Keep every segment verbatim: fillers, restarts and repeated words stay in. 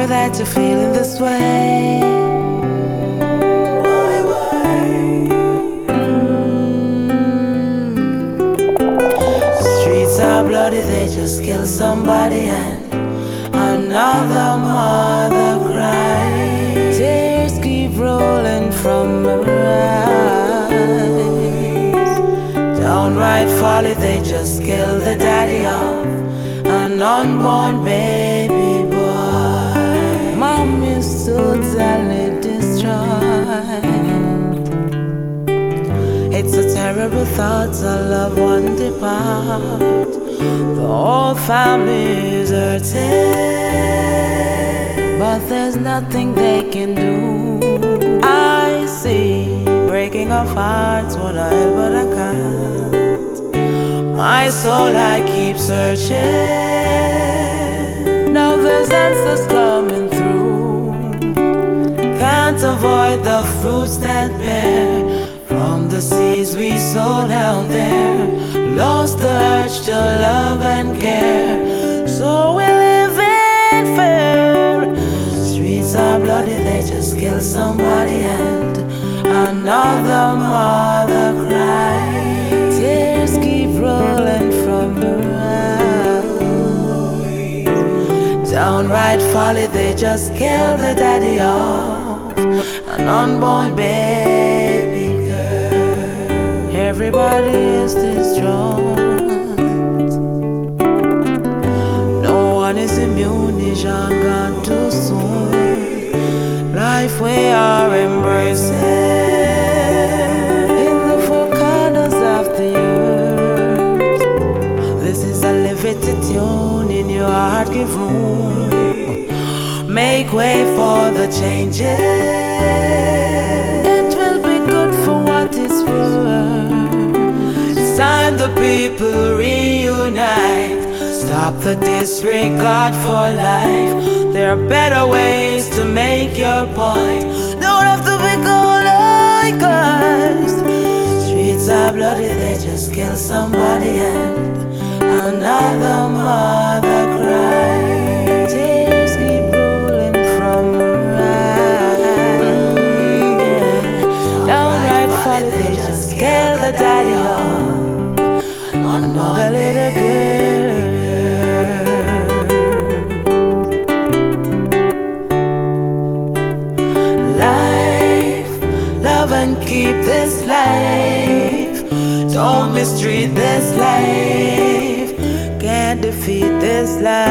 sorry that you're feeling this way. Streets are bloody, they just killed somebody and another mother cries. Tears keep rolling from her eyes. Downright folly, they just killed the daddy of an unborn baby boy. Mom is totally destroyed. It's a terrible thought, a loved one depart. The whole family is hurting, but there's nothing they can do. I see breaking of hearts, what I help but I can't. My soul I keep searching. Now there's answers coming through. Can't avoid the fruits that bear from the seeds we sow down there. Lost the urge to love and care, so we live in fear. Streets are bloody, they just killed somebody and another mother cries. Tears keep rolling from her eyes. Downright folly, they just killed the daddy of an unborn baby girl. Everybody is distraught. No one is immune, it's gone too soon. Life we are embracing in the four corners of the earth. This is a levity tune in your heart, give room. Make way for the changes. It will be good for what it's worth. It's time the people reunite. Stop the disregard for life. There are better ways to make your point. Don't have to be cold like us. Streets are bloody, they just killed somebody and another mother cries. Tears keep rolling from her eyes. Downright folly, they just killed the daddy of another little girl. Life, love and keep this life. Don't mistreat this life. Can't defeat this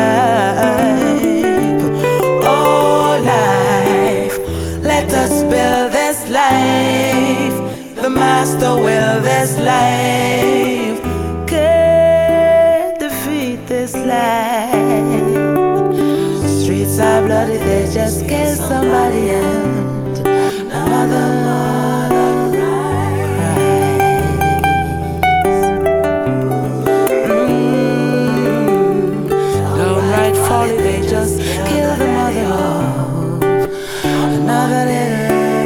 life. Oh life, let us build this life. The master will this life. Can't defeat this life. Streets are bloody, they just killed somebody and another mother cries. Mm. Downright folly, they just killed the mother of another little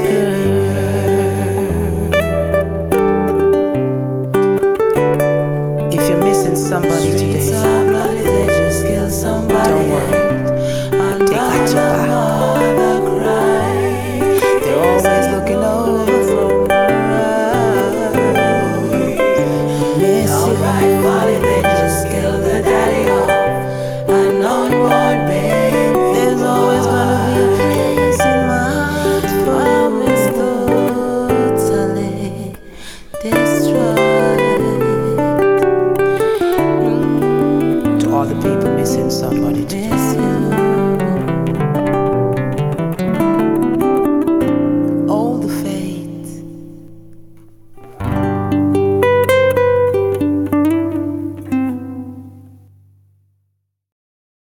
girl. If you're missing somebody today, streets are bloody, they just killed somebody. Don't worry. They got your back. They're always looking over from us. Alright, folly, they just killed the daddy of an unborn baby. There's always gonna be a place in my heart for Miss totally destroyed. Mm. To all the people missing somebody today.